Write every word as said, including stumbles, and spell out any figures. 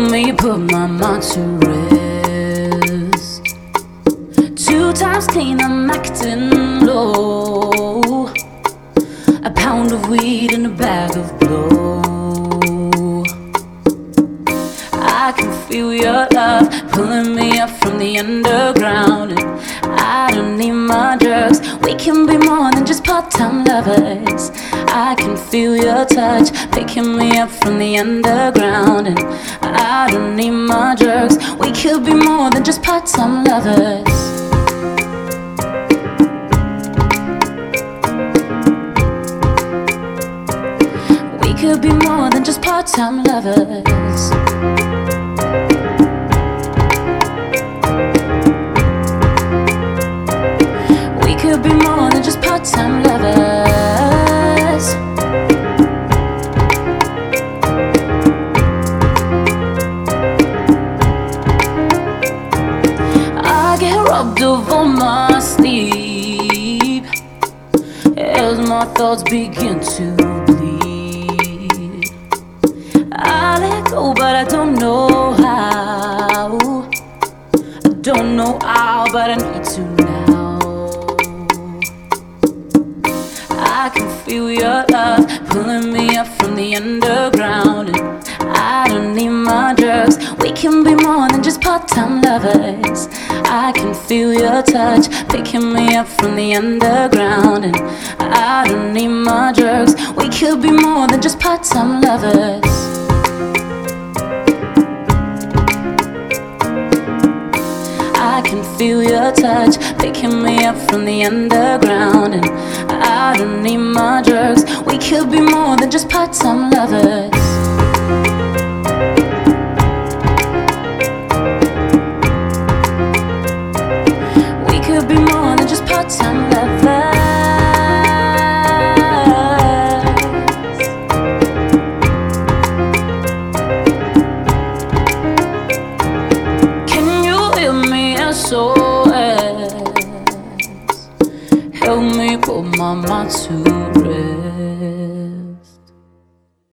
me put my mind to rest. Two times clean, I'm acting low. A pound of weed and a bag of blow. I can feel your love pulling me up from the underground, and I don't need my drugs. We can be more than just part-time lovers. I can feel your touch picking me up from the underground, and I don't need my drugs. We could be more than just part-time lovers. We could be more than just part-time lovers. We could be more than just part-time lovers. I get robbed of all my sleep as my thoughts begin to bleed. I let go, but I don't know how. I don't know how, but I need to now. I can feel your love pulling me up from the underground, and I don't need my drugs. We can be more than just part-time lovers. I can feel your touch picking me up from the underground, and I don't need my drugs. We could be more than just part-time lovers. I can feel your touch picking me up from the underground, and I don't need my drugs. We could be more than just part-time lovers. We could be more than just part-time lovers. Can you hear me S O S? Help me put my mind to